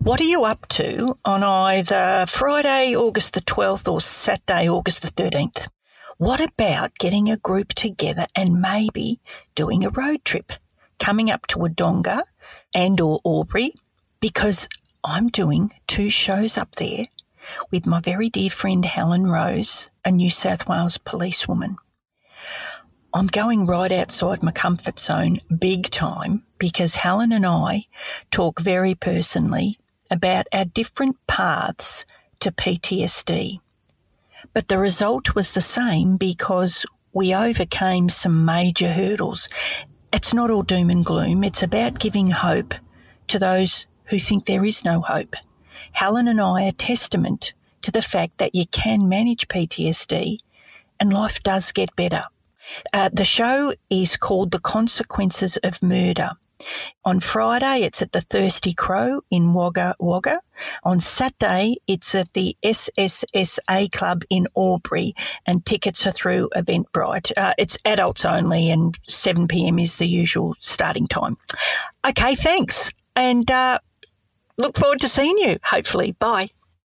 What are you up to on either Friday, August the 12th or Saturday, August the 13th? What about getting a group together and maybe doing a road trip, coming up to Wodonga and or Albury, because I'm doing 2 shows up there with my very dear friend Helen Rose, a New South Wales policewoman. I'm going right outside my comfort zone big time because Helen and I talk very personally about our different paths to PTSD. But the result was the same because we overcame some major hurdles. It's not all doom and gloom. It's about giving hope to those who think there is no hope. Helen and I are testament to the fact that you can manage PTSD and life does get better. The show is called The Consequences of Murder. On Friday, it's at the Thirsty Crow in Wagga Wagga. On Saturday, it's at the SSSA Club in Albury, and tickets are through Eventbrite. It's adults only, and 7 p.m. is the usual starting time. Okay, thanks, and look forward to seeing you, hopefully. Bye.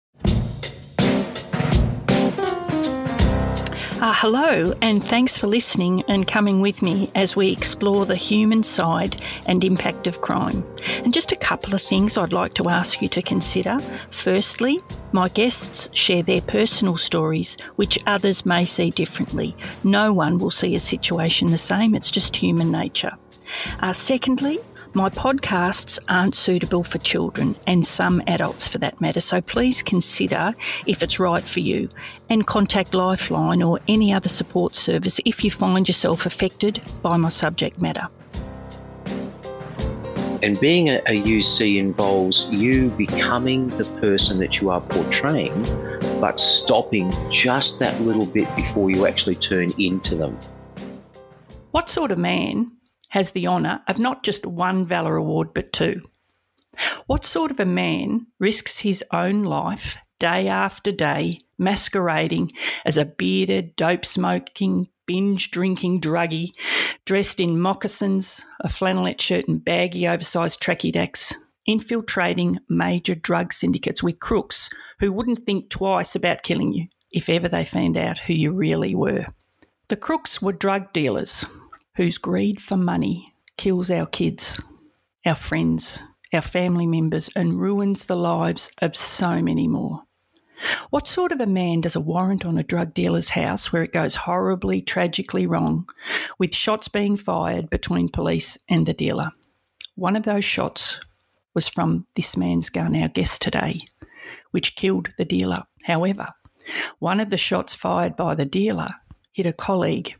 Hello, and thanks for listening and coming with me as we explore the human side and impact of crime. And just a couple of things I'd like to ask you to consider. Firstly, my guests share their personal stories, which others may see differently. No one will see a situation the same, it's just human nature. Secondly, my podcasts aren't suitable for children and some adults for that matter, so please consider if it's right for you and contact Lifeline or any other support service if you find yourself affected by my subject matter. And being a UC involves you becoming the person that you are portraying, but stopping just that little bit before you actually turn into them. What sort of man has the honour of not just 1 Valour Award but 2? What sort of a man risks his own life day after day masquerading as a bearded, dope-smoking, binge-drinking druggie dressed in moccasins, a flannelette shirt and baggy oversized tracky dacks, infiltrating major drug syndicates with crooks who wouldn't think twice about killing you if ever they found out who you really were? The crooks were drug dealers whose greed for money kills our kids, our friends, our family members, and ruins the lives of so many more. What sort of a man does a warrant on a drug dealer's house where it goes horribly, tragically wrong, with shots being fired between police and the dealer? One of those shots was from this man's gun, our guest today, which killed the dealer. However, one of the shots fired by the dealer hit a colleague,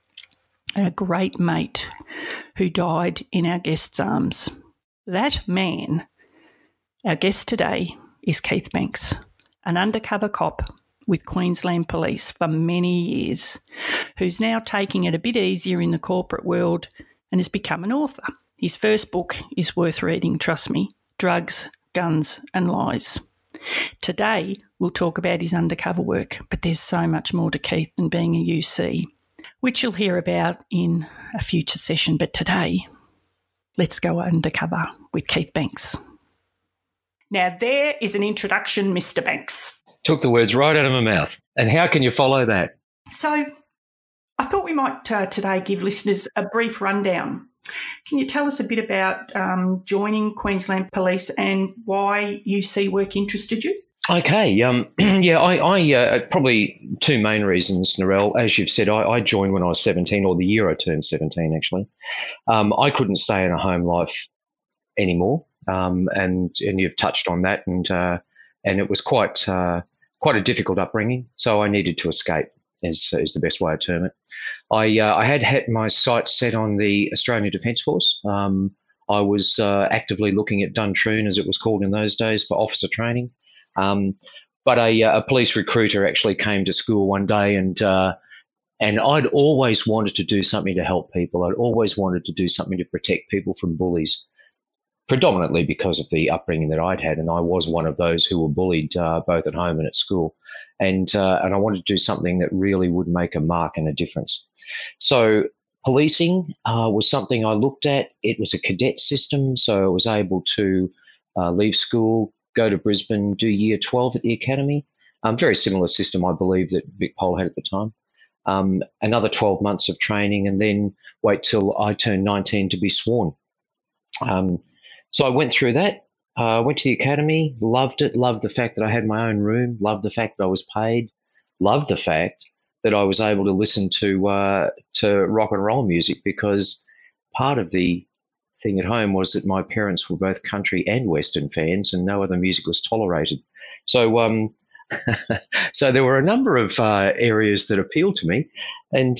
a great mate who died in our guest's arms. That man, our guest today, is Keith Banks, an undercover cop with Queensland Police for many years, who's now taking it a bit easier in the corporate world and has become an author. His first book is worth reading, trust me, Drugs, Guns and Lies. Today, we'll talk about his undercover work, but there's so much more to Keith than being a UC, which you'll hear about in a future session. But today, let's go undercover with Keith Banks. Now, there is an introduction, Mr. Banks. Took the words right out of my mouth. And how can you follow that? So I thought we might today give listeners a brief rundown. Can you tell us a bit about joining Queensland Police and why UC work interested you? Okay. I probably 2 main reasons, Narelle. As you've said, I joined when I was 17, or the year I turned 17, actually. I couldn't stay in a home life anymore, and you've touched on that, and it was quite a difficult upbringing. So I needed to escape, is the best way to term it. I had my sights set on the Australian Defence Force. I was actively looking at Duntroon, as it was called in those days, for officer training. But a police recruiter actually came to school one day, and I'd always wanted to do something to help people. I'd always wanted to do something to protect people from bullies, predominantly because of the upbringing that I'd had, and I was one of those who were bullied both at home and at school. And I wanted to do something that really would make a mark and a difference. So policing was something I looked at. It was a cadet system, so I was able to leave school, go to Brisbane, do year 12 at the academy. Very similar system, I believe, that Vic Pol had at the time. Another 12 months of training, and then wait till I turned 19 to be sworn. So I went through that. Went to the academy, loved it, loved the fact that I had my own room, loved the fact that I was paid, loved the fact that I was able to listen to rock and roll music, because part of the thing at home was that my parents were both country and Western fans, and no other music was tolerated. So so there were a number of areas that appealed to me, and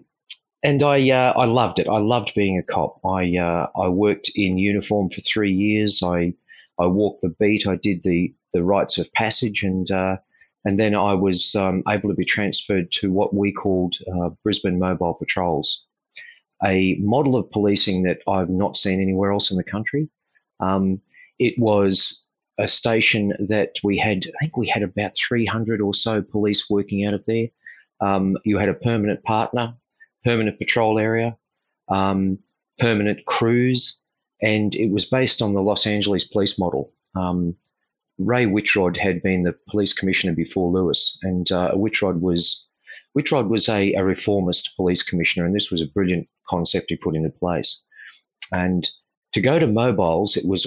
I loved it. I loved being a cop. I worked in uniform for 3 years. I walked the beat. I did the rites of passage, and then I was able to be transferred to what we called Brisbane Mobile Patrols, a model of policing that I've not seen anywhere else in the country. It was a station that I think we had about 300 or so police working out of there. You had a permanent partner, permanent patrol area, permanent crews, and it was based on the Los Angeles police model. Ray Wittrod had been the police commissioner before Lewis, and Wittrod was a reformist police commissioner, and this was a brilliant concept he put into place. And to go to mobiles, it was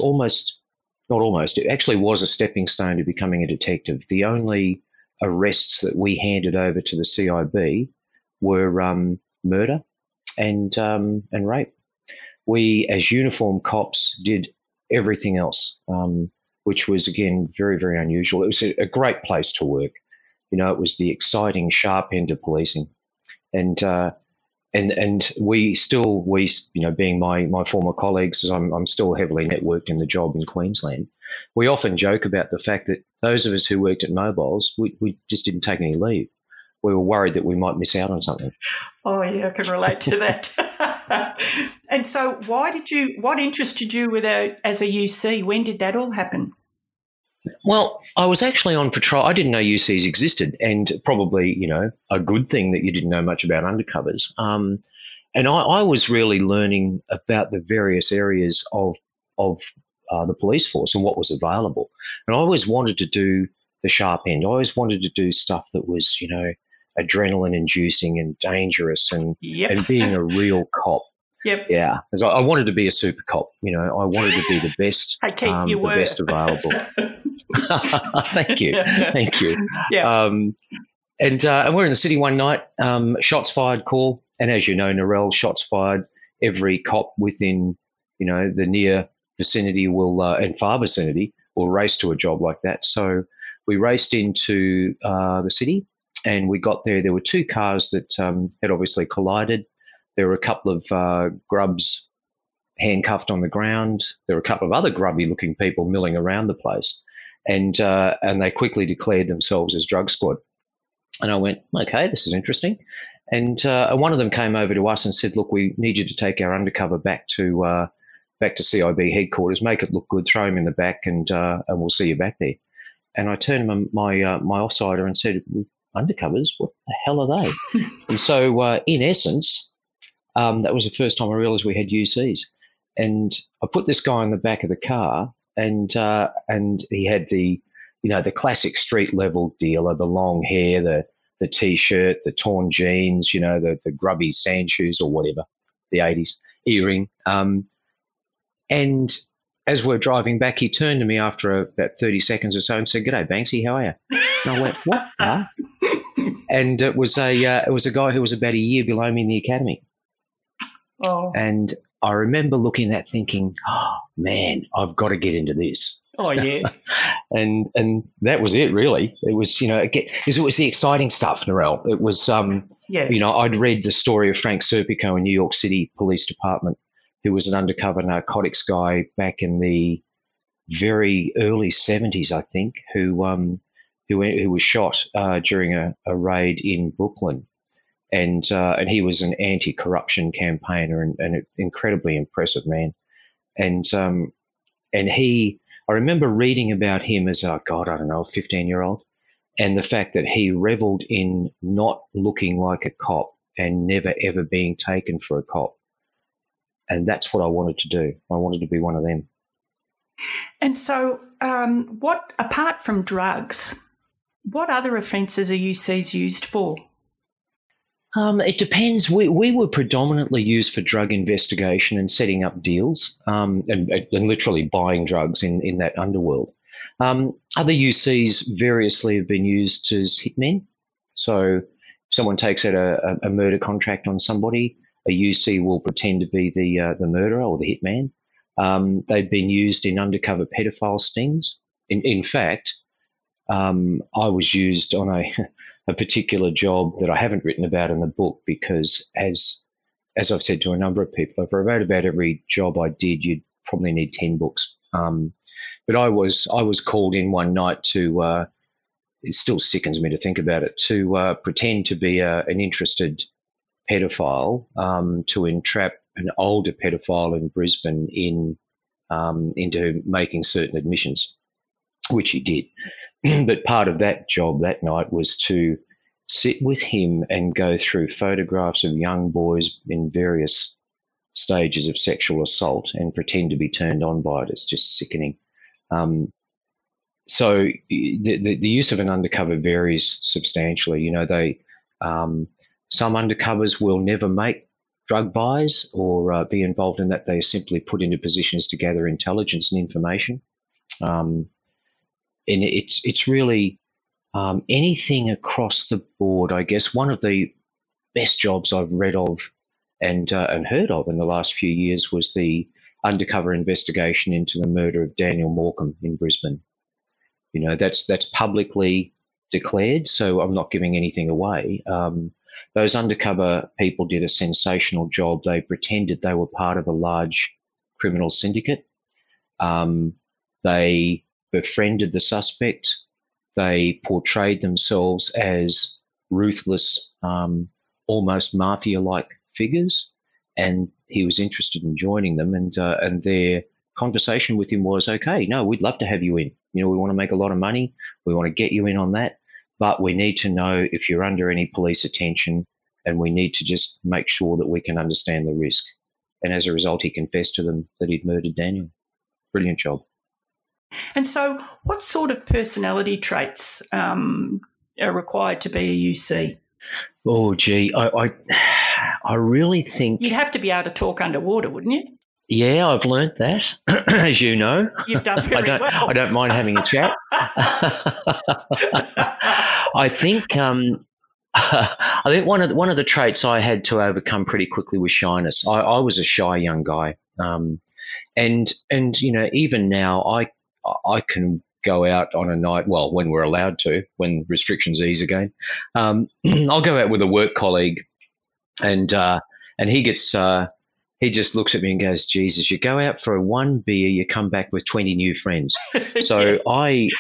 it actually was a stepping stone to becoming a detective. The only arrests that we handed over to the CIB were murder and rape. We, as uniformed cops, did everything else, which was, again, very, very unusual. It was a great place to work. It was the exciting, sharp end of policing. And we, being my former colleagues, as I'm still heavily networked in the job in Queensland, we often joke about the fact that those of us who worked at mobiles, we just didn't take any leave. We were worried that we might miss out on something. Oh, yeah, I can relate to that. And so what interested you as a UC? When did that all happen? Well, I was actually on patrol. I didn't know UCs existed, and probably, a good thing that you didn't know much about undercovers. And I was really learning about the various areas of the police force and what was available. And I always wanted to do the sharp end. I always wanted to do stuff that was, adrenaline inducing and dangerous and being a real cop. Yep. Yeah. Because I wanted to be a super cop. I wanted to be the best, hey, Keith, you were. Best available. Thank you. Thank you. Yeah. And we're in the city one night, shots fired call. And as you know, Narelle, shots fired, every cop within, the near vicinity and far vicinity will race to a job like that. So we raced into the city, and we got there. There were two cars that had obviously collided. There were a couple of grubs handcuffed on the ground. There were a couple of other grubby-looking people milling around the place, and they quickly declared themselves as drug squad. And I went, okay, this is interesting. And one of them came over to us and said, look, we need you to take our undercover back to CIB headquarters, make it look good, throw him in the back, and we'll see you back there. And I turned to my offsider and said, undercovers? What the hell are they? And so, in essence, that was the first time I realised we had UCs. And I put this guy in the back of the car, and he had the classic street level dealer, the long hair, the T-shirt, the torn jeans, the grubby sand shoes or whatever, the 80s, earring. And as we're driving back, he turned to me after about 30 seconds or so and said, "G'day, Banksy, how are you?" And I went, "What?" And it was a guy who was about a year below me in the academy. Oh. And I remember looking at that thinking, oh, man, I've got to get into this. Oh, yeah. and that was it, really. It was, it was the exciting stuff, Narelle. It was, I'd read the story of Frank Serpico in New York City Police Department, who was an undercover narcotics guy back in the very early 70s, I think, who was shot during a raid in Brooklyn. And he was an anti-corruption campaigner and an incredibly impressive man. And I remember reading about him as a 15-year-old, and the fact that he reveled in not looking like a cop and never, ever being taken for a cop. And that's what I wanted to do. I wanted to be one of them. And so, what apart from drugs, what other offences are UCs used for? It depends. We were predominantly used for drug investigation and setting up deals, and literally buying drugs in that underworld. Other UCs variously have been used as hitmen. So if someone takes out a murder contract on somebody, a UC will pretend to be the murderer or the hitman. They've been used in undercover pedophile stings. In fact, I was used on a particular job that I haven't written about in the book because, as I've said to a number of people, if I wrote about every job I did, you'd probably need 10 books. But I was called in one night to, it still sickens me to think about it, to pretend to be an interested pedophile, to entrap an older pedophile in Brisbane into making certain admissions, which he did. But part of that job that night was to sit with him and go through photographs of young boys in various stages of sexual assault and pretend to be turned on by it. It's just sickening. So the use of an undercover varies substantially. You know, some undercovers will never make drug buys or be involved in that. They are simply put into positions to gather intelligence and information. And it's really anything across the board. I guess one of the best jobs I've read of and heard of in the last few years was the undercover investigation into the murder of Daniel Morcombe in Brisbane. You know, that's publicly declared, so I'm not giving anything away. Those undercover people did a sensational job. They pretended they were part of a large criminal syndicate. They befriended the suspect. They portrayed themselves as ruthless, almost mafia-like figures, and he was interested in joining them. And their conversation with him was, okay, no, we'd love to have you in. You know, we want to make a lot of money. We want to get you in on that, but we need to know if you're under any police attention, and we need to just make sure that we can understand the risk. And as a result, he confessed to them that he'd murdered Daniel. Brilliant job. And so what sort of personality traits are required to be a UC? Oh, gee, I really think... You'd have to be able to talk underwater, wouldn't you? Yeah, I've learnt that, as you know. You've done very well. I don't mind having a chat. I think one of the traits I had to overcome pretty quickly was shyness. I was a shy young guy, and you know, even now I can go out on a night, well, when we're allowed to, when restrictions ease again. I'll go out with a work colleague, and he gets. He just looks at me and goes, Jesus, you go out for one beer, you come back with 20 new friends. So I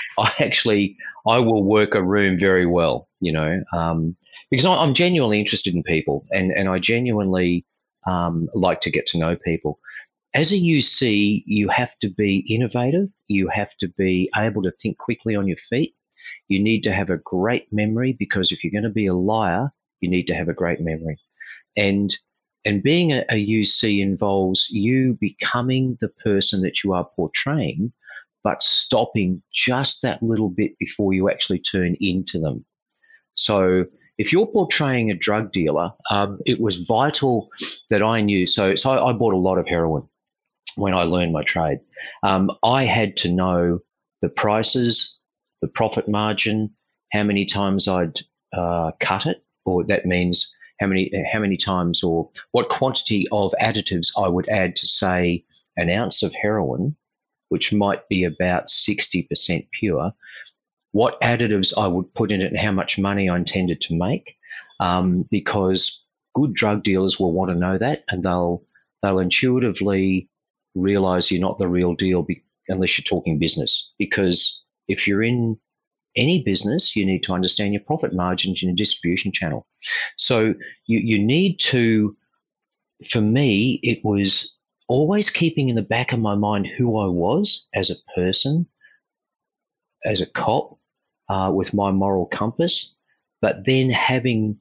will work a room very well, you know, because I'm genuinely interested in people, and I genuinely like to get to know people. As a UC, you have to be innovative. You have to be able to think quickly on your feet. You need to have a great memory, because if you're going to be a liar, you need to have a great memory. And being a UC involves you becoming the person that you are portraying, but stopping just that little bit before you actually turn into them. So if you're portraying a drug dealer, it was vital that I knew. So I bought a lot of heroin when I learned my trade. I had to know the prices, the profit margin, how many times I'd cut it, or that means how many times, or what quantity of additives I would add to, say, an ounce of heroin, which might be about 60% pure, what additives I would put in it and how much money I intended to make, because good drug dealers will want to know that, and they'll intuitively realize you're not the real deal unless you're talking business. Because if you're in any business, you need to understand your profit margins and your distribution channel. So you need to, for me, it was always keeping in the back of my mind who I was as a person, as a cop, with my moral compass, but then having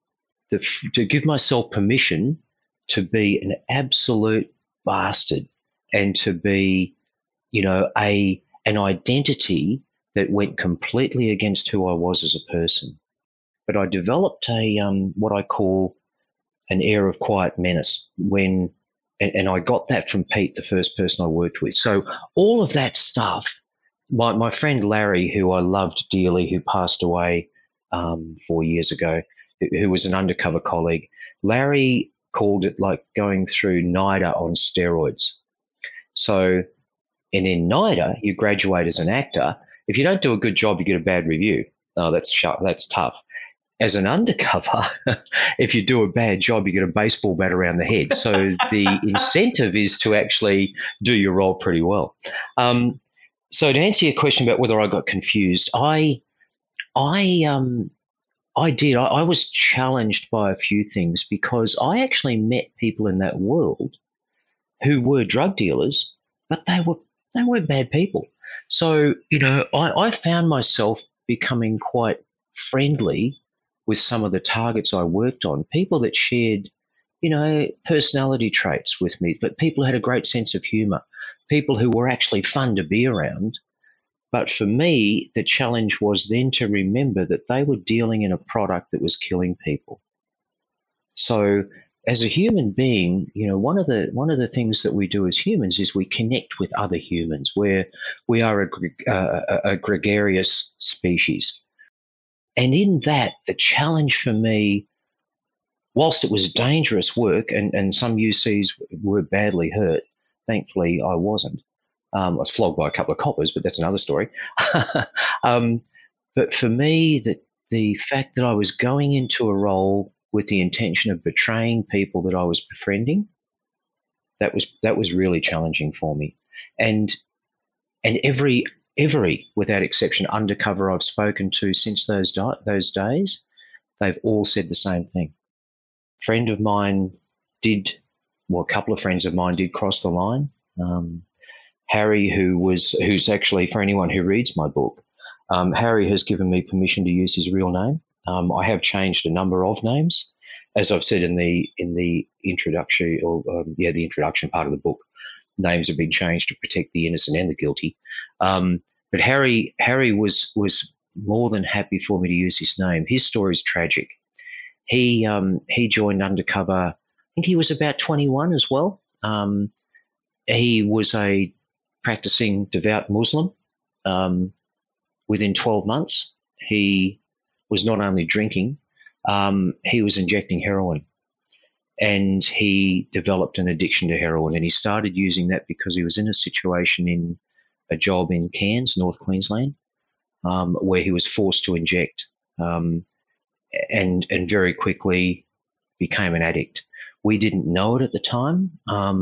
to give myself permission to be an absolute bastard and to be an identity that went completely against who I was as a person. But I developed what I call an air of quiet menace and I got that from Pete, the first person I worked with. So all of that stuff, my friend Larry, who I loved dearly, who passed away 4 years ago, who was an undercover colleague, Larry called it like going through NIDA on steroids. So, and in NIDA, you graduate as an actor. If you don't do a good job, you get a bad review. Oh, that's tough. As an undercover, if you do a bad job, you get a baseball bat around the head. So the incentive is to actually do your role pretty well. So to answer your question about whether I got confused, I did. I was challenged by a few things because I actually met people in that world who were drug dealers, but they weren't bad people. So, I found myself becoming quite friendly with some of the targets I worked on, people that shared, personality traits with me, but people who had a great sense of humor, people who were actually fun to be around. But for me, the challenge was then to remember that they were dealing in a product that was killing people. So as a human being, one of the things that we do as humans is we connect with other humans, where we are a gregarious species. And in that, the challenge for me, whilst it was dangerous work and some UCs were badly hurt, thankfully I wasn't. I was flogged by a couple of coppers, but that's another story. But for me, the fact that I was going into a role with the intention of betraying people that I was befriending, that was really challenging for me. And every without exception undercover I've spoken to since those days, they've all said the same thing. A couple of friends of mine did cross the line. Harry, who's actually, for anyone who reads my book, Harry has given me permission to use his real name. I have changed a number of names, as I've said in the introduction, the introduction part of the book. Names have been changed to protect the innocent and the guilty. But Harry was more than happy for me to use his name. His story is tragic. He joined undercover. I think he was about 21 as well. He was a practicing devout Muslim. Within 12 months, he was not only drinking, he was injecting heroin. And he developed an addiction to heroin. And he started using that because he was in a situation in a job in Cairns, North Queensland, where he was forced to inject and very quickly became an addict. We didn't know it at the time.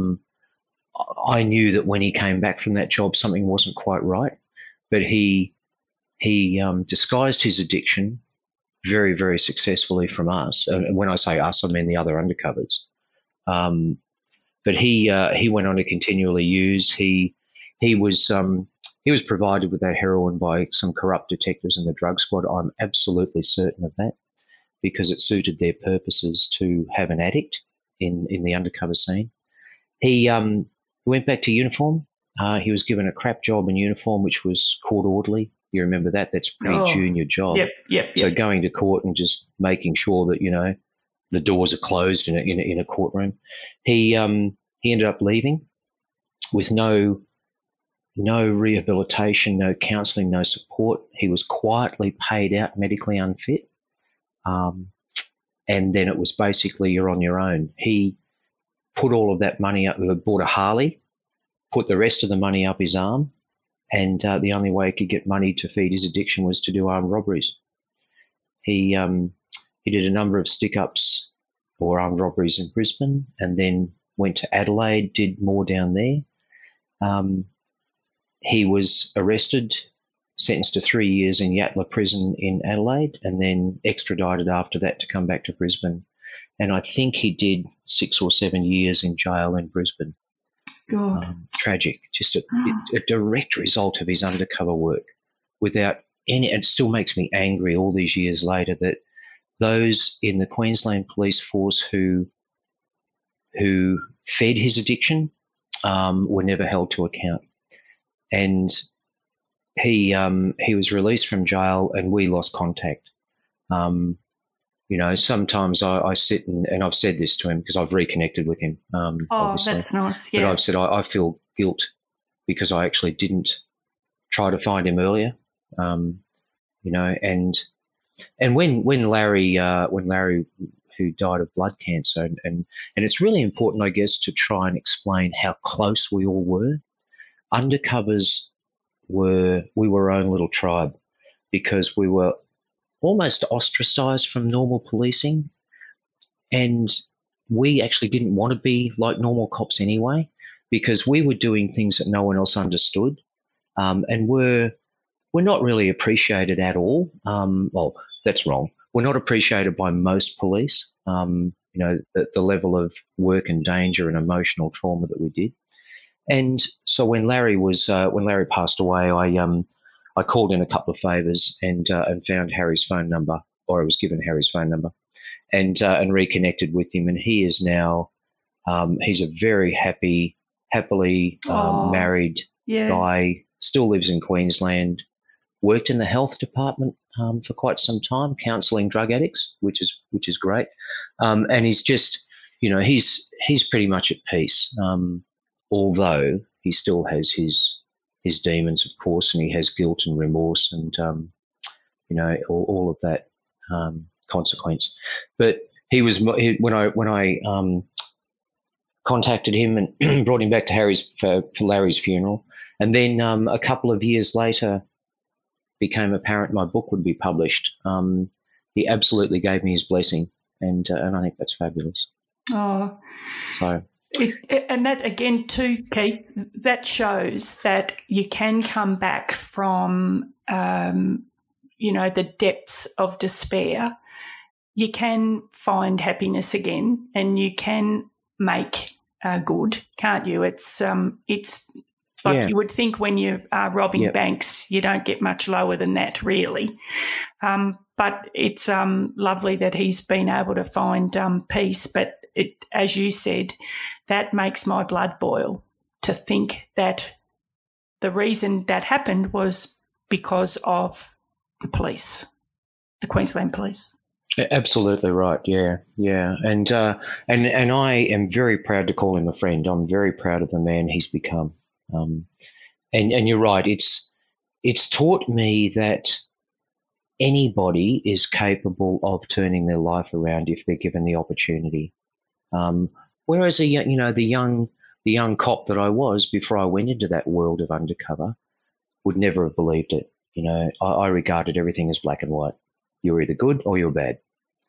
I knew that when he came back from that job, something wasn't quite right, but he disguised his addiction very, very successfully from us. And when I say us, I mean the other undercovers. But he went on to continually use. He was provided with that heroin by some corrupt detectives in the drug squad. I'm absolutely certain of that, because it suited their purposes to have an addict in the undercover scene. He went back to uniform. He was given a crap job in uniform, which was court orderly. You remember that? That's a pretty junior job. Yep. So going to court and just making sure that, the doors are closed in a courtroom. He ended up leaving with no rehabilitation, no counselling, no support. He was quietly paid out medically unfit. And then it was basically you're on your own. He put all of that money up, bought a Harley, put the rest of the money up his arm, and the only way he could get money to feed his addiction was to do armed robberies. He did a number of stick-ups or armed robberies in Brisbane, and then went to Adelaide, did more down there. He was arrested, sentenced to 3 years in Yatala prison in Adelaide, and then extradited after that to come back to Brisbane. And I think he did 6 or 7 years in jail in Brisbane. God. Tragic, just a direct result of his undercover work. Without any, it still makes me angry all these years later that those in the Queensland Police Force who fed his addiction were never held to account. and he was released from jail, and we lost contact. Sometimes I sit and I've said this to him because I've reconnected with him. Obviously. That's nice. Yeah. But I've said I feel guilt because I actually didn't try to find him earlier. And when Larry who died of blood cancer, and it's really important, I guess, to try and explain how close we all were. Undercovers we were our own little tribe because we were almost ostracized from normal policing, and we actually didn't want to be like normal cops anyway because we were doing things that no one else understood, and we're not really appreciated at all. Well, that's wrong. We're not appreciated by most police. The level of work and danger and emotional trauma that we did. And so when Larry passed away, I called in a couple of favours and found Harry's phone number, or I was given Harry's phone number, and reconnected with him. And he is now he's a very happily married guy. Still lives in Queensland. Worked in the health department for quite some time, counselling drug addicts, which is great. And he's just, he's pretty much at peace. Although he still has his demons, of course, and he has guilt and remorse and all of that consequence. But when I contacted him and brought him back to for Larry's funeral, and then a couple of years later, became apparent my book would be published. He absolutely gave me his blessing, and I think that's fabulous. Oh, so. And that again too, Keith, that shows that you can come back from, the depths of despair. You can find happiness again, and you can make good, can't you? It's like you would think when you are robbing banks, you don't get much lower than that, really. But it's lovely that he's been able to find peace. But as you said, that makes my blood boil to think that the reason that happened was because of the police, the Queensland Police. Absolutely right. Yeah. And I am very proud to call him a friend. I'm very proud of the man he's become. And you're right. It's taught me that anybody is capable of turning their life around if they're given the opportunity. Whereas the young cop that I was before I went into that world of undercover would never have believed it. I regarded everything as black and white. You're either good or you're bad.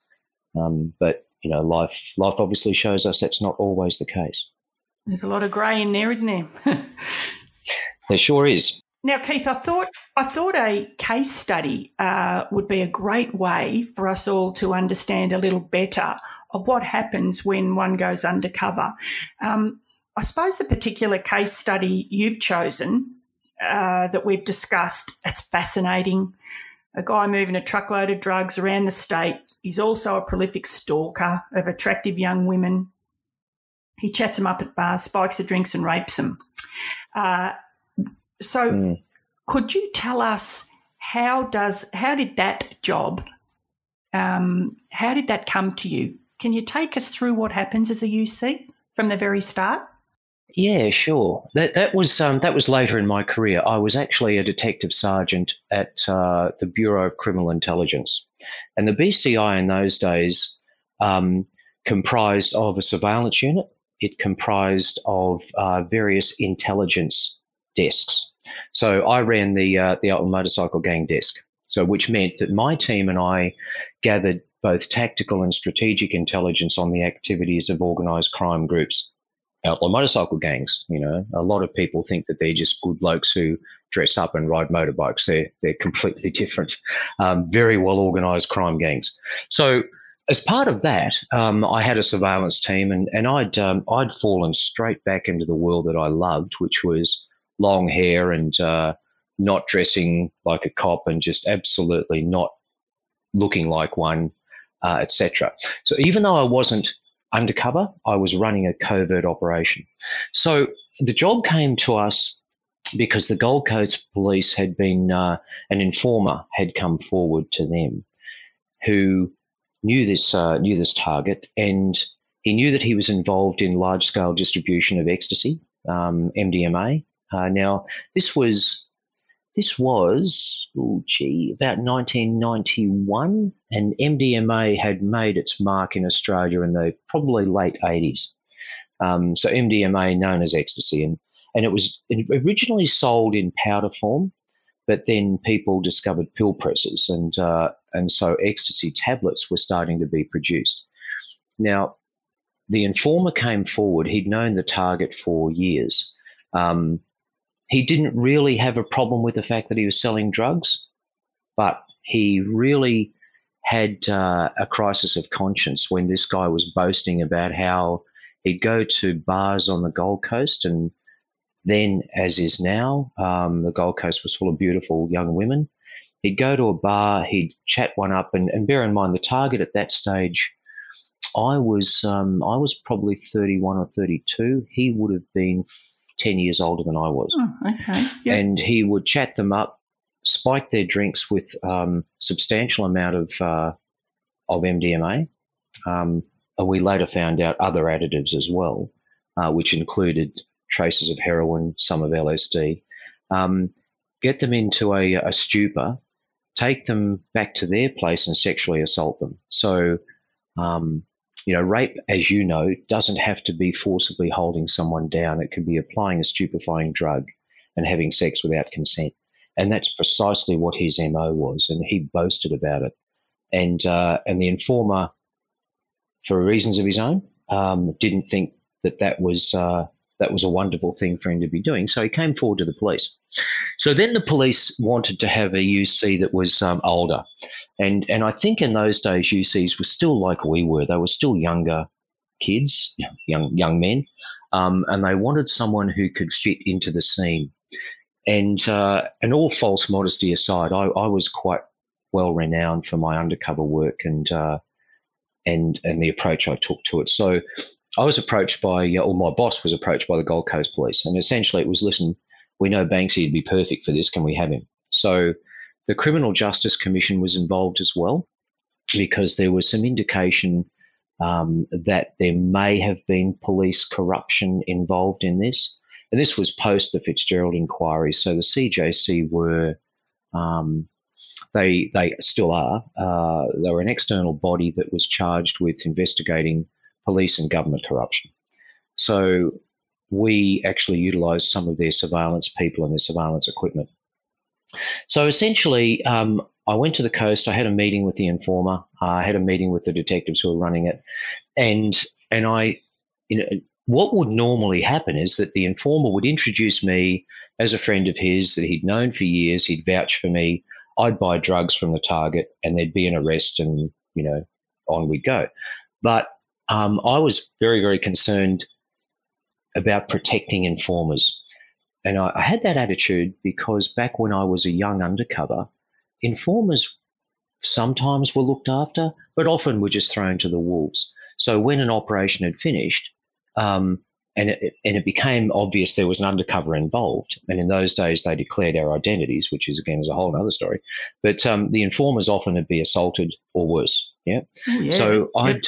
But life obviously shows us that's not always the case. There's a lot of grey in there, isn't there? There sure is. Now, Keith, I thought a case study would be a great way for us all to understand a little better of what happens when one goes undercover. I suppose the particular case study you've chosen that we've discussed, it's fascinating. A guy moving a truckload of drugs around the state. He's also a prolific stalker of attractive young women. He chats them up at bars, spikes the drinks and rapes them. Could you tell us how did that job, how did that come to you? Can you take us through what happens as a UC from the very start? Yeah, sure. That was later in my career. I was actually a detective sergeant at the Bureau of Criminal Intelligence, and the BCI in those days comprised of a surveillance unit. It comprised of various intelligence desks. So I ran the Altona Motorcycle Gang desk. So which meant that my team and I gathered both tactical and strategic intelligence on the activities of organised crime groups. Outlaw motorcycle gangs, a lot of people think that they're just good blokes who dress up and ride motorbikes. They're completely different, very well organised crime gangs. So as part of that, I had a surveillance team, and I'd fallen straight back into the world that I loved, which was long hair and not dressing like a cop and just absolutely not looking like one, etc. So even though I wasn't undercover, I was running a covert operation. So the job came to us because the Gold Coast police had been, an informer had come forward to them who knew this target, and he knew that he was involved in large-scale distribution of ecstasy, MDMA. Now, this was about 1991, and MDMA had made its mark in Australia in the probably late 80s. So MDMA, known as ecstasy, and it was originally sold in powder form, but then people discovered pill presses, and so ecstasy tablets were starting to be produced. Now, the informer came forward. He'd known the target for years. He didn't really have a problem with the fact that he was selling drugs, but he really had a crisis of conscience when this guy was boasting about how he'd go to bars on the Gold Coast, and then, as is now, the Gold Coast was full of beautiful young women. He'd go to a bar, he'd chat one up, and bear in mind the target at that stage, I was probably 31 or 32. He would have been 10 years older than I was. Oh, okay. Yep. And he would chat them up, spike their drinks with substantial amount of MDMA. And we later found out other additives as well, which included traces of heroin, some of LSD. Get them into a stupor, take them back to their place and sexually assault them. So, rape, as you know, doesn't have to be forcibly holding someone down. It could be applying a stupefying drug and having sex without consent. And that's precisely what his MO was, and he boasted about it. And the informer, for reasons of his own, didn't think that was a wonderful thing for him to be doing. So he came forward to the police. So then the police wanted to have a UC that was older. And I think in those days, UCs were still like we were. They were still younger kids, young men, and they wanted someone who could fit into the scene. And all false modesty aside, I was quite well renowned for my undercover work and the approach I took to it. So I was approached by, or my boss was approached by the Gold Coast Police, and essentially it was, listen, we know Banksy would be perfect for this. Can we have him? So the Criminal Justice Commission was involved as well, because there was some indication that there may have been police corruption involved in this. And this was post the Fitzgerald inquiry. So the CJC were, they still are, they were an external body that was charged with investigating police and government corruption. So we actually utilised some of their surveillance people and their surveillance equipment. So essentially, I went to the coast. I had a meeting with the informer. I had a meeting with the detectives who were running it, and I, what would normally happen is that the informer would introduce me as a friend of his that he'd known for years. He'd vouch for me. I'd buy drugs from the target, and there'd be an arrest, and on we'd go. But I was very, very concerned about protecting informers. And I had that attitude because back when I was a young undercover, informers sometimes were looked after, but often were just thrown to the wolves. So when an operation had finished, and it became obvious there was an undercover involved, and in those days they declared our identities, which is a whole other story. But the informers often would be assaulted or worse. Yeah. Oh, yeah. So Yep.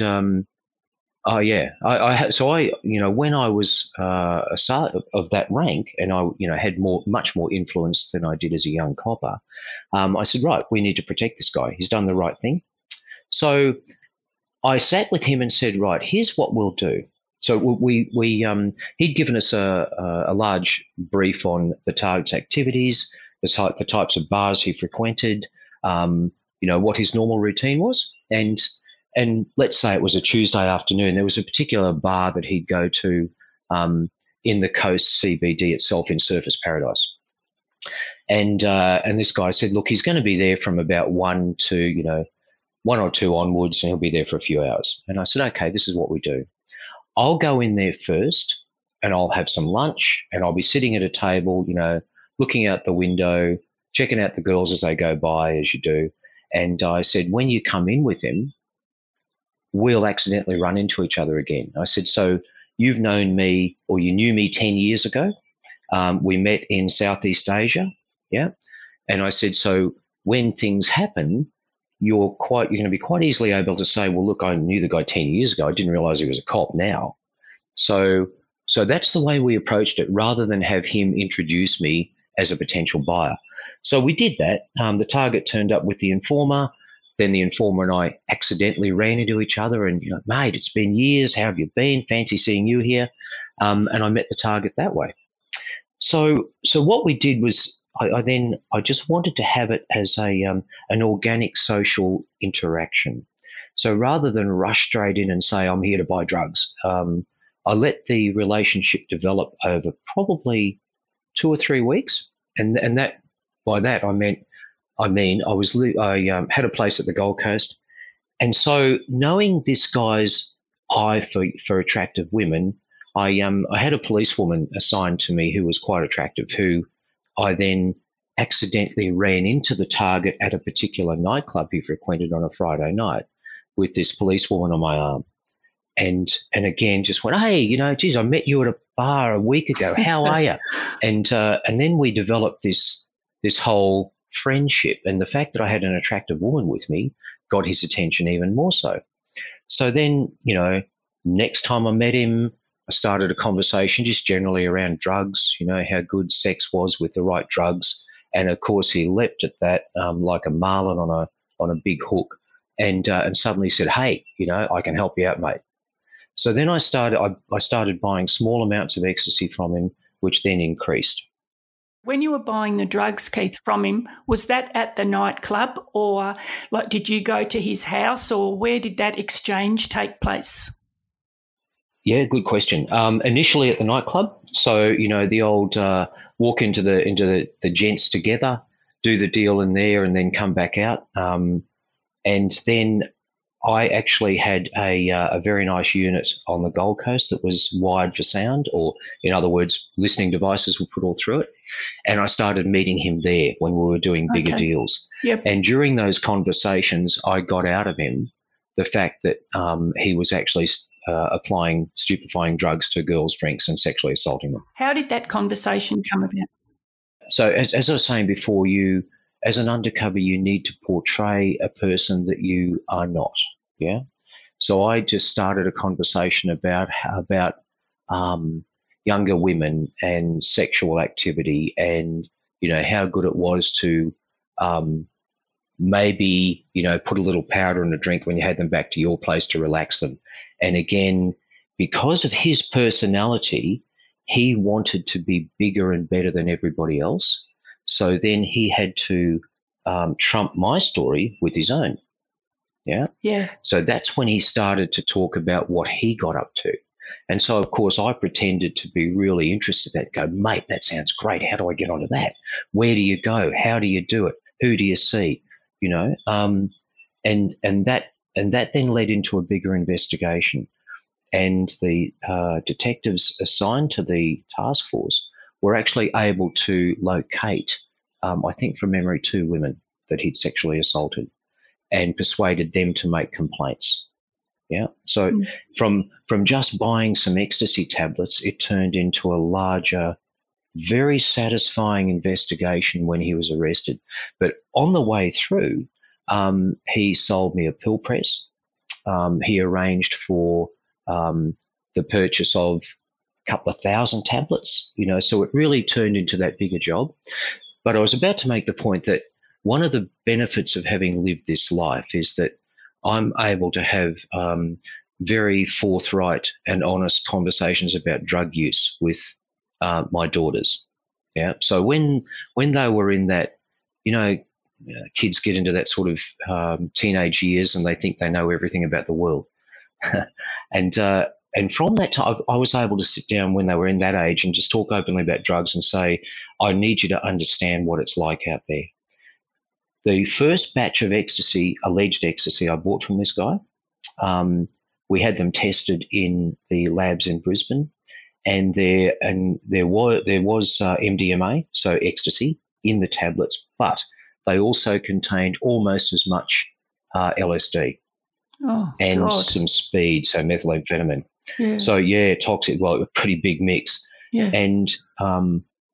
When I was a sergeant of that rank, and I, had much more influence than I did as a young copper, I said, right, we need to protect this guy. He's done the right thing. So I sat with him and said, right, here's what we'll do. So he'd given us a large brief on the target's activities, the types of bars he frequented, what his normal routine was, and let's say it was a Tuesday afternoon, there was a particular bar that he'd go to in the Coast CBD itself in Surfers Paradise. And this guy said, look, he's going to be there from about 1 or 2 onwards, and he'll be there for a few hours. And I said, okay, this is what we do. I'll go in there first, and I'll have some lunch, and I'll be sitting at a table, looking out the window, checking out the girls as they go by, as you do. And I said, when you come in with him, we'll accidentally run into each other again. I said, so you've known me, or you knew me 10 years ago. We met in Southeast Asia, yeah. And I said, so when things happen, you're going to be quite easily able to say, well, look, I knew the guy 10 years ago. I didn't realize he was a cop now. So that's the way we approached it, rather than have him introduce me as a potential buyer. So we did that. The target turned up with the informer. Then the informer and I accidentally ran into each other and, mate, it's been years. How have you been? Fancy seeing you here. And I met the target that way. So what we did was I just wanted to have it as an organic social interaction. So rather than rush straight in and say, I'm here to buy drugs, I let the relationship develop over probably 2 or 3 weeks. And that, by that, I mean, I had a place at the Gold Coast. And so knowing this guy's eye for attractive women, I had a policewoman assigned to me who was quite attractive, who I then accidentally ran into the target at a particular nightclub he frequented on a Friday night with this policewoman on my arm. And again, just went, hey, geez, I met you at a bar a week ago. How are you? And then we developed this whole friendship. And the fact that I had an attractive woman with me got his attention even more so. So then, next time I met him, I started a conversation just generally around drugs, how good sex was with the right drugs. And of course, he leapt at that like a marlin on a big hook, and suddenly said, hey, I can help you out, mate. So then I started buying small amounts of ecstasy from him, which then increased. When you were buying the drugs, Keith, from him, was that at the nightclub, or did you go to his house, or where did that exchange take place? Yeah, good question. Initially at the nightclub. So, the old walk into the gents together, do the deal in there, and then come back out. And then I actually had a very nice unit on the Gold Coast that was wired for sound, or in other words, listening devices were put all through it. And I started meeting him there when we were doing bigger deals. Yep. And during those conversations, I got out of him the fact that he was actually applying stupefying drugs to girls' drinks and sexually assaulting them. How did that conversation come about? So as I was saying before, as an undercover, you need to portray a person that you are not. Yeah. So I just started a conversation about younger women and sexual activity, and how good it was to maybe put a little powder in a drink when you had them back to your place to relax them. And again, because of his personality, he wanted to be bigger and better than everybody else. So then he had to trump my story with his own. Yeah. Yeah. So that's when he started to talk about what he got up to. And so, of course, I pretended to be really interested in that. Go, mate, that sounds great. How do I get onto that? Where do you go? How do you do it? Who do you see? And that then led into a bigger investigation. And the detectives assigned to the task force were actually able to locate, I think from memory, 2 women that he'd sexually assaulted, and persuaded them to make complaints. Yeah. So from just buying some ecstasy tablets, it turned into a larger, very satisfying investigation when he was arrested. But on the way through, he sold me a pill press. He arranged for the purchase of a couple of thousand tablets, so it really turned into that bigger job. But I was about to make the point that one of the benefits of having lived this life is that I'm able to have very forthright and honest conversations about drug use with my daughters. Yeah. So when they were in that, kids get into that sort of teenage years and they think they know everything about the world. And from that time, I was able to sit down when they were in that age and just talk openly about drugs and say, I need you to understand what it's like out there. The first batch of alleged ecstasy I bought from this guy, we had them tested in the labs in Brisbane, and there was MDMA, so ecstasy, in the tablets, but they also contained almost as much LSD and some speed, so methamphetamine. Yeah. So toxic. Well, a pretty big mix. Yeah. And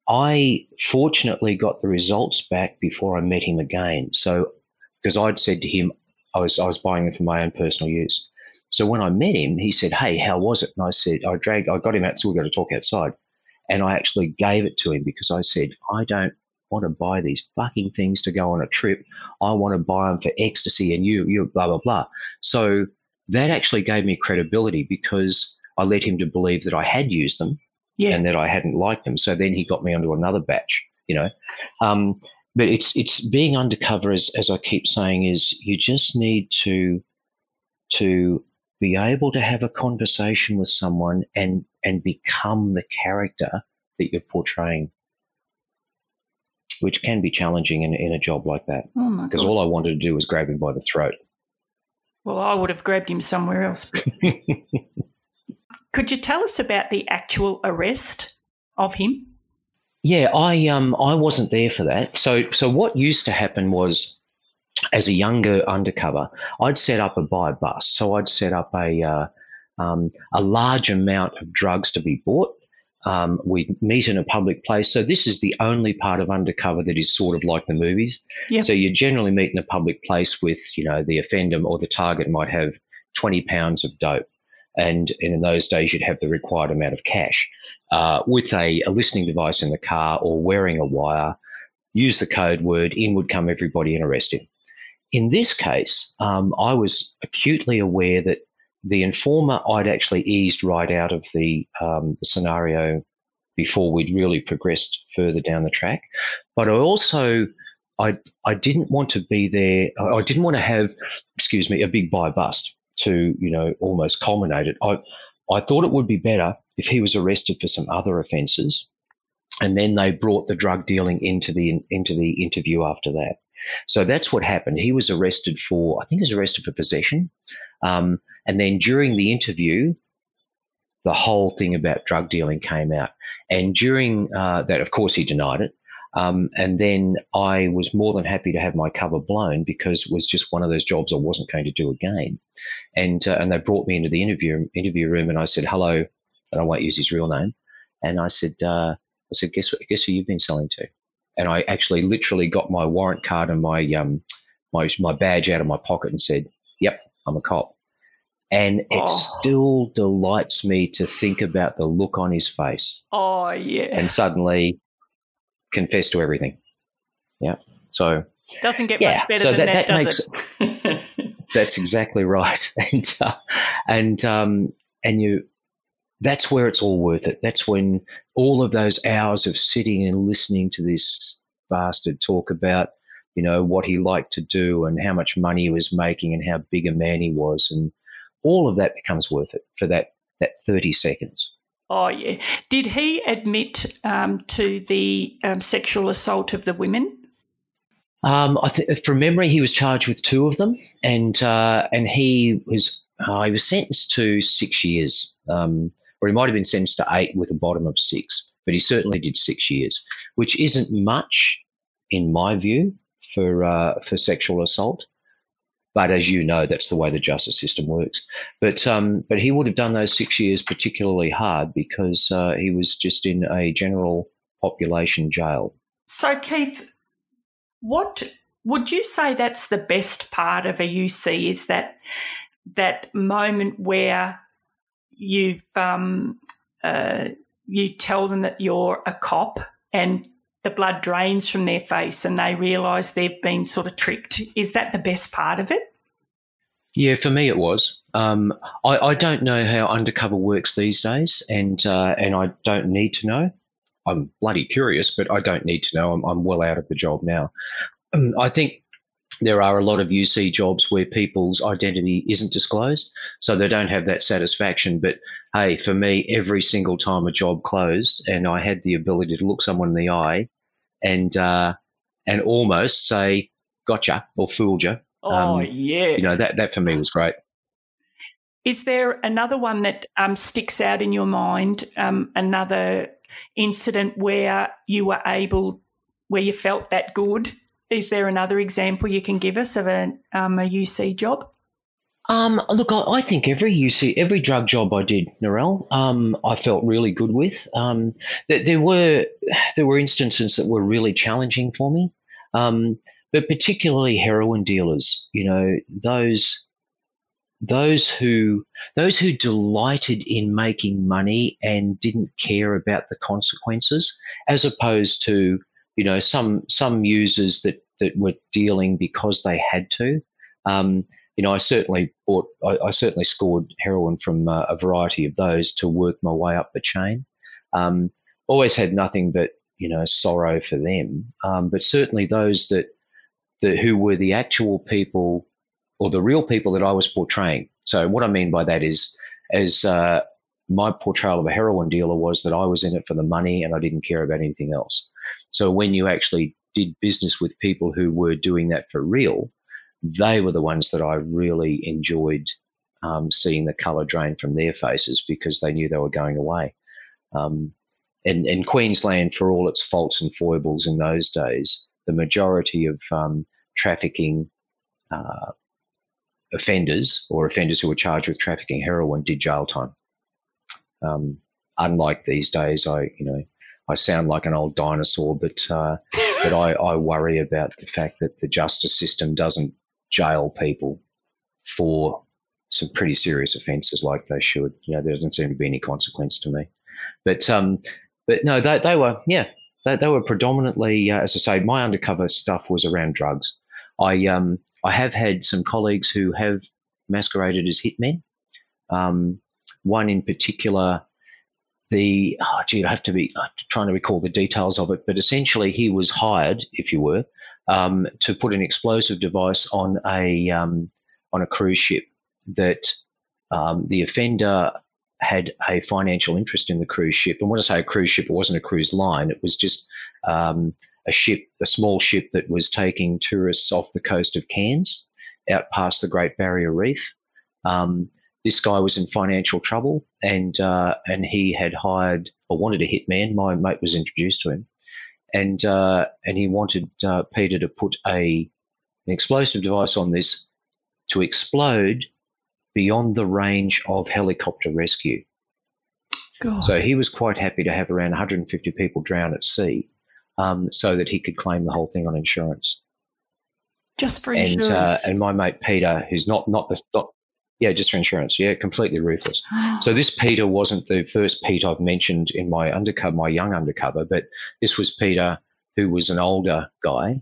I fortunately got the results back before I met him again. So, because I'd said to him, I was buying them for my own personal use. So when I met him, he said, "Hey, how was it?" And I said, I got him out, so we got to talk outside. And I actually gave it to him because I said, I don't want to buy these fucking things to go on a trip. I want to buy them for ecstasy and you blah, blah, blah. So that actually gave me credibility because I led him to believe that I had used them and that I hadn't liked them. So then he got me onto another batch, you know. But it's being undercover, as I keep saying, is you just need to be able to have a conversation with someone and become the character that you're portraying, which can be challenging in a job like that. Oh my because God. all I wanted to do was grab him by the throat. Well, I would have grabbed him somewhere else. Could you tell us about the actual arrest of him? Yeah, I wasn't there for that. So what used to happen was, as a younger undercover, I'd set up a buy bust. So I'd set up a large amount of drugs to be bought. We'd meet in a public place. So this is the only part of undercover that is sort of like the movies. Yep. So you generally meet in a public place with, the offender or the target might have 20 pounds of dope. And in those days, you'd have the required amount of cash with a listening device in the car or wearing a wire. Use the code word, in would come everybody and arrest him. In this case, I was acutely aware that the informer I'd actually eased right out of the scenario before we'd really progressed further down the track. But I didn't want to be there. I didn't want to have, a big buy bust to, almost culminate it. I thought it would be better if he was arrested for some other offences, and then they brought the drug dealing into the interview after that. So that's what happened. He was arrested for possession. And then during the interview, the whole thing about drug dealing came out. And during that, of course, he denied it. And then I was more than happy to have my cover blown because it was just one of those jobs I wasn't going to do again. And they brought me into the interview room, and I said, "Hello," and I won't use his real name. And I said, guess who you've been selling to? And I actually literally got my warrant card and my badge out of my pocket and said, "Yep, I'm a cop." And it still delights me to think about the look on his face. Oh, yeah. And suddenly confess to everything. Yeah. So doesn't get much better than that, does it? That's exactly right. And that's where it's all worth it. That's when all of those hours of sitting and listening to this bastard talk about, what he liked to do and how much money he was making and how big a man he was, and all of that becomes worth it for that 30 seconds. Oh, yeah. Did he admit to the sexual assault of the women? From memory, he was charged with 2 of them, and he was sentenced to 6 years, or he might have been sentenced to 8 with a bottom of 6, but he certainly did 6 years, which isn't much in my view for sexual assault. But as you know, that's the way the justice system works. But he would have done those 6 years particularly hard because he was just in a general population jail. So, Keith, what would you say that's the best part of a UC, is that moment where you tell them that you're a cop and the blood drains from their face and they realise they've been sort of tricked? Is that the best part of it? Yeah, for me it was. I don't know how undercover works these days, and I don't need to know. I'm bloody curious, but I don't need to know. I'm well out of the job now. I think there are a lot of UC jobs where people's identity isn't disclosed, so they don't have that satisfaction. But hey, for me, every single time a job closed and I had the ability to look someone in the eye and almost say, "Gotcha," or "Fooled you." Oh, yeah. That for me was great. Is there another one that sticks out in your mind, another incident where you felt that good? Is there another example you can give us of a UC job? Look, I think every drug job I did, Narelle, I felt really good with. There were instances that were really challenging for me, but particularly heroin dealers. Those who delighted in making money and didn't care about the consequences, as opposed to some users that were dealing because they had to. I certainly scored heroin from a variety of those to work my way up the chain. Um, Always had nothing but sorrow for them, but certainly those that who were the actual people or the real people that I was portraying. So what I mean by that is, as my portrayal of a heroin dealer was that I was in it for the money and I didn't care about anything else. So when you actually did business with people who were doing that for real, they were the ones that I really enjoyed seeing the colour drain from their faces because they knew they were going away. And Queensland, for all its faults and foibles in those days, the majority of trafficking offenders or offenders who were charged with trafficking heroin did jail time. Unlike these days, I sound like an old dinosaur, but I worry about the fact that the justice system doesn't jail people for some pretty serious offences like they should. There doesn't seem to be any consequence to me. But no, they were predominantly, as I say, my undercover stuff was around drugs. I have had some colleagues who have masqueraded as hitmen. One in particular, I have to be trying to recall the details of it, but essentially he was hired, if you were, to put an explosive device on a cruise ship that the offender had a financial interest in the cruise ship. And when I say a cruise ship, it wasn't a cruise line. It was just a small ship that was taking tourists off the coast of Cairns out past the Great Barrier Reef. This guy was in financial trouble, and he had hired or wanted a hitman. My mate was introduced to him, and he wanted Peter to put an explosive device on this to explode beyond the range of helicopter rescue. God. So he was quite happy to have around 150 people drown at sea, so that he could claim the whole thing on insurance. Just for insurance. And my mate Peter, who's not just for insurance. Yeah, completely ruthless. So this Peter wasn't the first Pete I've mentioned in my young undercover, but this was Peter, who was an older guy,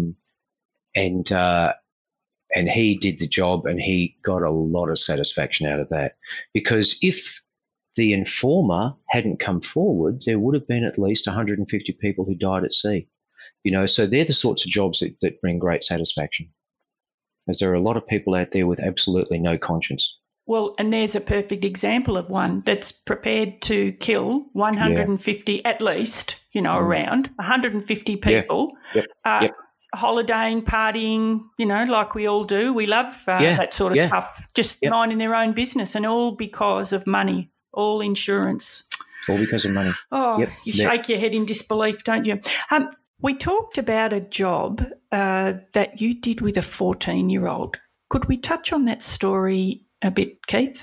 and he did the job, and he got a lot of satisfaction out of that, because if the informer hadn't come forward, there would have been at least 150 people who died at sea. So they're the sorts of jobs that bring great satisfaction, as there are a lot of people out there with absolutely no conscience. Well, and there's a perfect example of one that's prepared to kill 150 at least, around 150 people. Yep. Holidaying, partying, like we all do. We love that sort of stuff, just minding their own business, and all because of money, all insurance. All because of money. Oh, you shake your head in disbelief, don't you? We talked about a job that you did with a 14-year-old. Could we touch on that story a bit, Keith?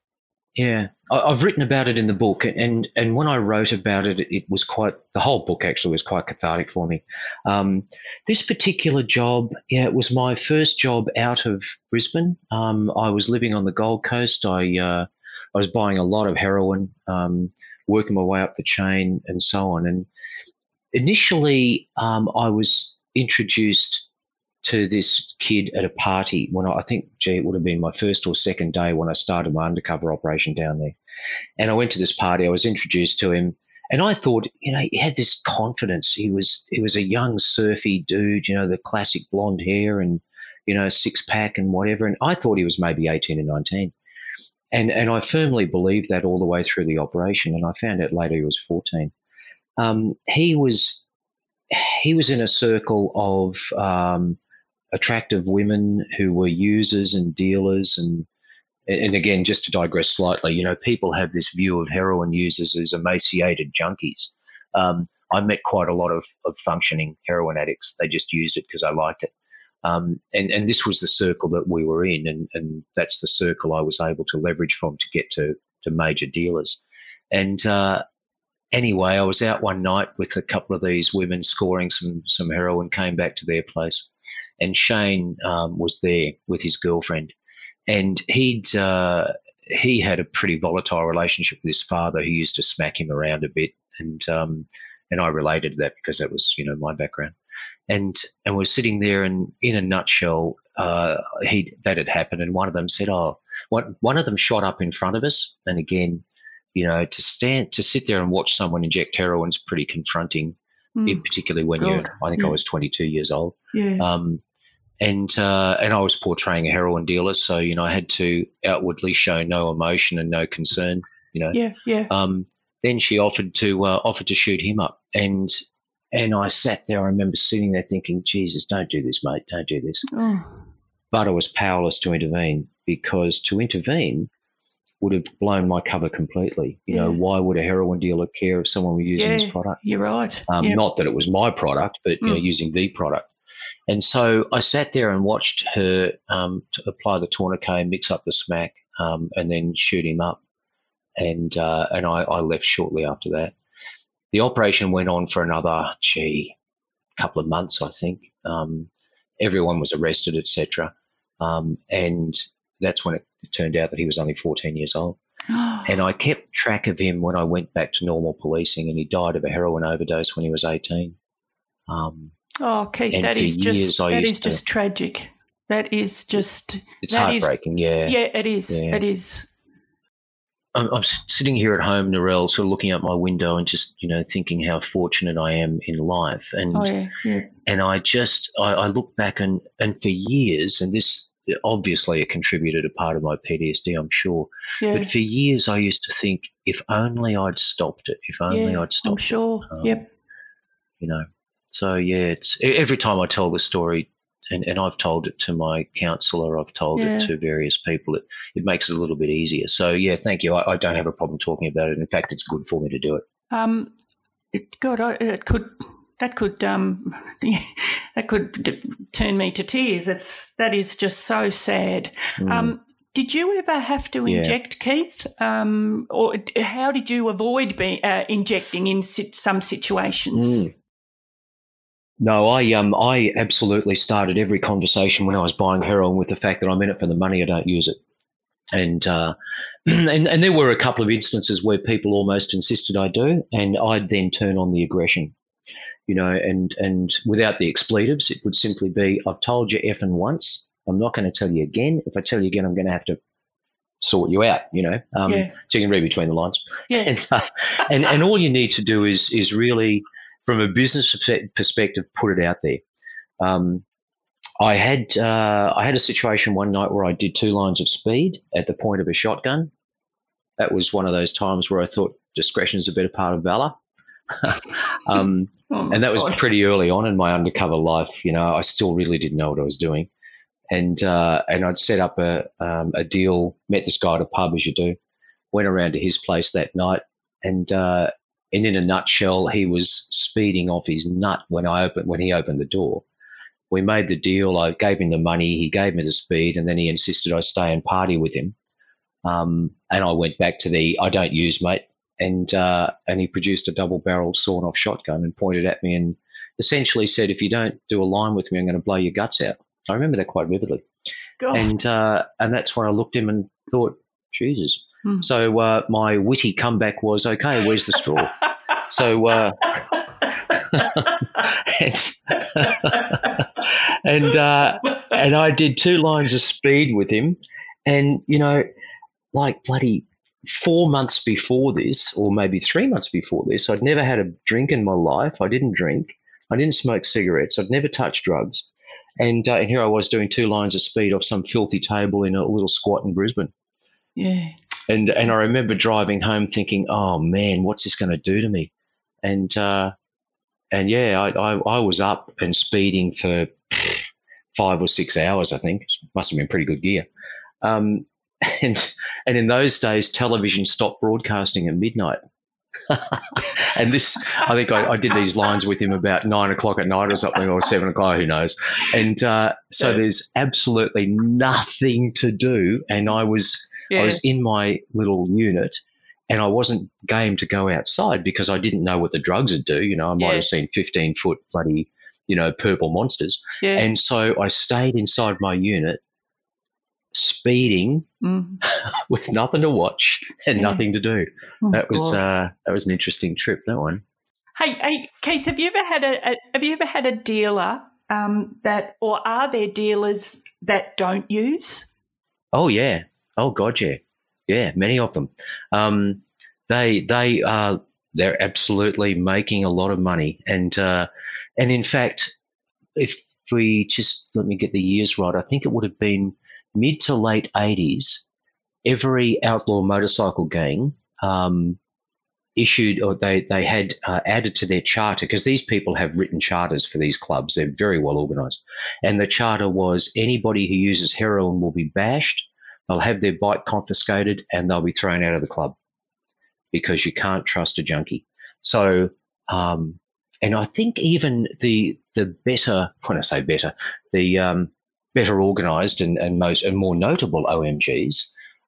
Yeah, I've written about it in the book, and when I wrote about it, it was the whole book actually was quite cathartic for me. This particular job, it was my first job out of Brisbane. I was living on the Gold Coast. I was buying a lot of heroin, working my way up the chain and so on. And initially, I was introduced to this kid at a party when I think, it would have been my first or second day when I started my undercover operation down there. And I went to this party. I was introduced to him, and I thought, he had this confidence. He was a young, surfy dude, the classic blonde hair and, six pack and whatever. And I thought he was maybe 18 or 19. And I firmly believed that all the way through the operation. And I found out later he was 14. He was in a circle of attractive women who were users and dealers, and again, just to digress slightly, people have this view of heroin users as emaciated junkies. I met quite a lot of functioning heroin addicts. They just used it because I liked it. And this was the circle that we were in, and that's the circle I was able to leverage from to get to major dealers. And anyway, I was out one night with a couple of these women scoring some heroin, came back to their place, and Shane was there with his girlfriend, and he had a pretty volatile relationship with his father, who used to smack him around a bit, and I related to that because that was my background, and we're sitting there, and in a nutshell, that had happened, and one of them said, one of them shot up in front of us, and again, to sit there and watch someone inject heroin is pretty confronting, particularly when I think I was 22 years old. Yeah. And I was portraying a heroin dealer, so I had to outwardly show no emotion and no concern. Yeah. Then she offered to shoot him up, and I sat there. I remember sitting there thinking, Jesus, don't do this, mate, don't do this. Oh. But I was powerless to intervene, because to intervene would have blown my cover completely. Why would a heroin dealer care if someone were using his product? You're right. Not that it was my product, but using the product. And so I sat there and watched her to apply the tourniquet, mix up the smack, and then shoot him up. And I left shortly after that. The operation went on for another, couple of months, I think. Everyone was arrested, etc. And that's when it turned out that he was only 14 years old. And I kept track of him when I went back to normal policing, and he died of a heroin overdose when he was 18. Keith, that is just tragic. That is just... It's heartbreaking, yeah. Yeah, it is. Yeah. It is. I'm sitting here at home, Narelle, sort of looking out my window and just, thinking how fortunate I am in life. And and I look back and for years, and this obviously it contributed a part of my PTSD, I'm sure. Yeah. But for years I used to think, if only I'd stopped it, I'm sure, yep. So, it's every time I tell the story, and I've told it to my counsellor, I've told it to various people, it makes it a little bit easier. So, thank you. I don't have a problem talking about it. In fact, it's good for me to do it. That could turn me to tears. That is just so sad. Did you ever have to inject, Keith? Or how did you avoid injecting in some situations? No, I absolutely started every conversation when I was buying heroin with the fact that I'm in it for the money, I don't use it. And and there were a couple of instances where people almost insisted I do, and I'd then turn on the aggression, and without the expletives, it would simply be, I've told you effing once, I'm not going to tell you again. If I tell you again, I'm going to have to sort you out, so you can read between the lines. Yeah. And all you need to do is really, from a business perspective, put it out there. I had a situation one night where I did 2 lines of speed at the point of a shotgun. That was one of those times where I thought discretion is a better part of valor. And that was pretty early on in my undercover life. I still really didn't know what I was doing. And I'd set up a deal, met this guy at a pub, as you do, went around to his place that night, and in a nutshell, he was speeding off his nut when he opened the door. We made the deal. I gave him the money. He gave me the speed, and then he insisted I stay and party with him. And I went back to the I don't use, mate. And he produced a double-barreled sawn-off shotgun and pointed at me and essentially said, if you don't do a line with me, I'm going to blow your guts out. I remember that quite vividly. God. And that's when I looked at him and thought, Jesus. So my witty comeback was, okay, where's the straw? So and I did 2 lines of speed with him, and like bloody 4 months before this, or maybe 3 months before this, I'd never had a drink in my life. I didn't drink. I didn't smoke cigarettes. I'd never touched drugs, and here I was doing 2 lines of speed off some filthy table in a little squat in Brisbane. Yeah. And I remember driving home thinking, oh man, what's this going to do to me? And I was up and speeding for 5 or 6 hours, I think. Must have been pretty good gear. And in those days, television stopped broadcasting at midnight. And this, I think I did these lines with him about 9 o'clock at night or something, or 7 o'clock, who knows. And so there's absolutely nothing to do. And I was in my little unit, and I wasn't game to go outside because I didn't know what the drugs would do. I might have seen 15-foot bloody, purple monsters. Yeah. And so I stayed inside my unit, speeding with nothing to watch and nothing to do. That was an interesting trip, that one. Hey, Keith, have you ever had a dealer that, or are there dealers that don't use? Oh yeah. Oh God, yeah. Yeah, many of them. They're absolutely making a lot of money, and in fact, if we just let me get the years right, I think it would have been mid to late 80s. Every outlaw motorcycle gang issued, or they had added to their charter, because these people have written charters for these clubs. They're very well organised, and the charter was anybody who uses heroin will be bashed. They'll have their bike confiscated and they'll be thrown out of the club because you can't trust a junkie. So, and I think even the better, when I say better, the better organised and more notable OMGs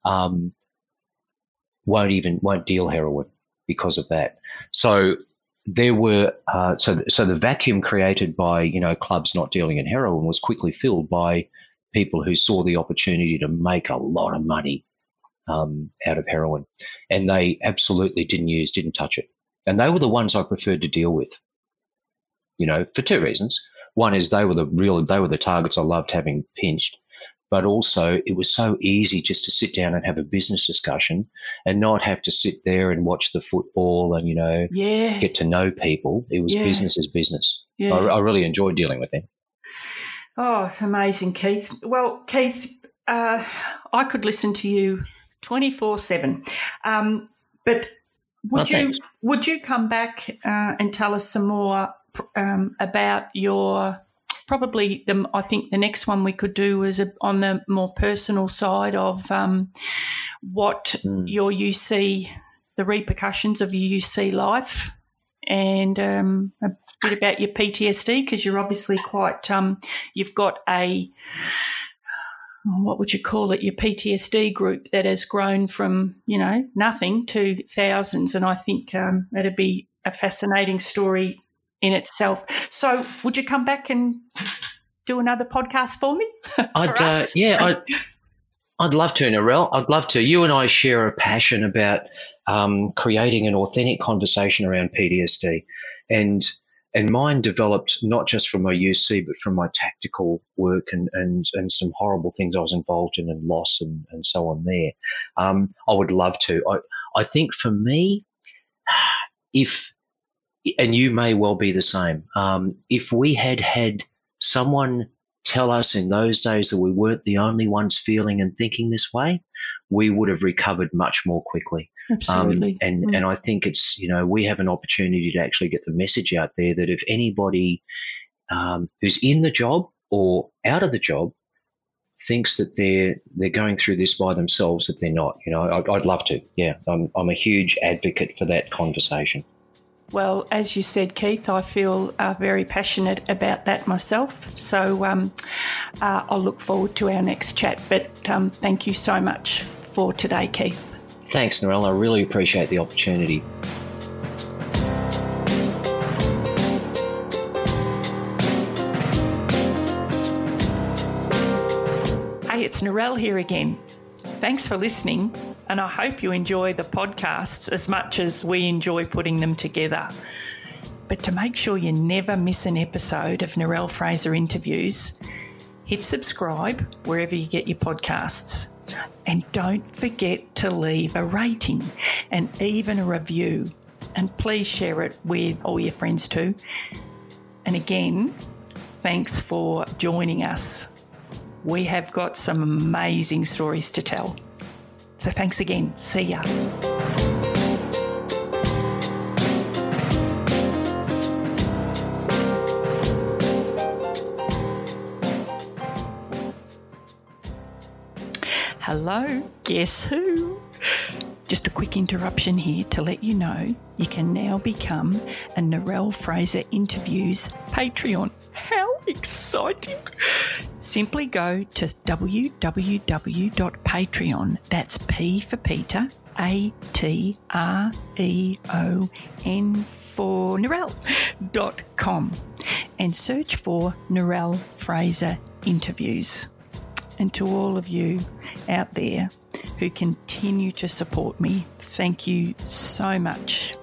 won't deal heroin because of that. So there were so the vacuum created by clubs not dealing in heroin was quickly filled by people who saw the opportunity to make a lot of money out of heroin, and they absolutely didn't touch it. And they were the ones I preferred to deal with, for two reasons. One is they were the targets I loved having pinched, but also it was so easy just to sit down and have a business discussion and not have to sit there and watch the football and get to know people. It was business as business. Yeah. I really enjoyed dealing with them. Oh, it's amazing, Keith. Well, Keith, I could listen to you 24/7, but would you come back and tell us some more about your probably I think the next one we could do is on the more personal side of what your UC, the repercussions of your UC life, and a bit about your PTSD, because you're obviously quite you've got a, what would you call it, your PTSD group that has grown from nothing to thousands, and I think it'd be a fascinating story in itself. So would you come back and do another podcast for me? I'd love to, Narelle. I'd love to. You and I share a passion about creating an authentic conversation around PTSD, and mine developed not just from my UC but from my tactical work and some horrible things I was involved in and loss and so on there. I would love to. I think for me, and you may well be the same, if we had someone tell us in those days that we weren't the only ones feeling and thinking this way, we would have recovered much more quickly. Absolutely. And I think it's, we have an opportunity to actually get the message out there that if anybody who's in the job or out of the job thinks that they're going through this by themselves, that they're not. I'd love to. Yeah, I'm a huge advocate for that conversation. Well, as you said, Keith, I feel very passionate about that myself. So I'll look forward to our next chat. But thank you so much for today, Keith. Thanks, Narelle. I really appreciate the opportunity. Hey, it's Narelle here again. Thanks for listening, and I hope you enjoy the podcasts as much as we enjoy putting them together. But to make sure you never miss an episode of Narelle Fraser Interviews, hit subscribe wherever you get your podcasts. And don't forget to leave a rating and even a review. And please share it with all your friends too. And again, thanks for joining us. We have got some amazing stories to tell. So thanks again. See ya. Hello, guess who? Just a quick interruption here to let you know you can now become a Narelle Fraser Interviews Patreon. How exciting! Simply go to www.patreon, that's P for Peter, ATREON for Narelle.com and search for Narelle Fraser Interviews. And to all of you out there who continue to support me, thank you so much.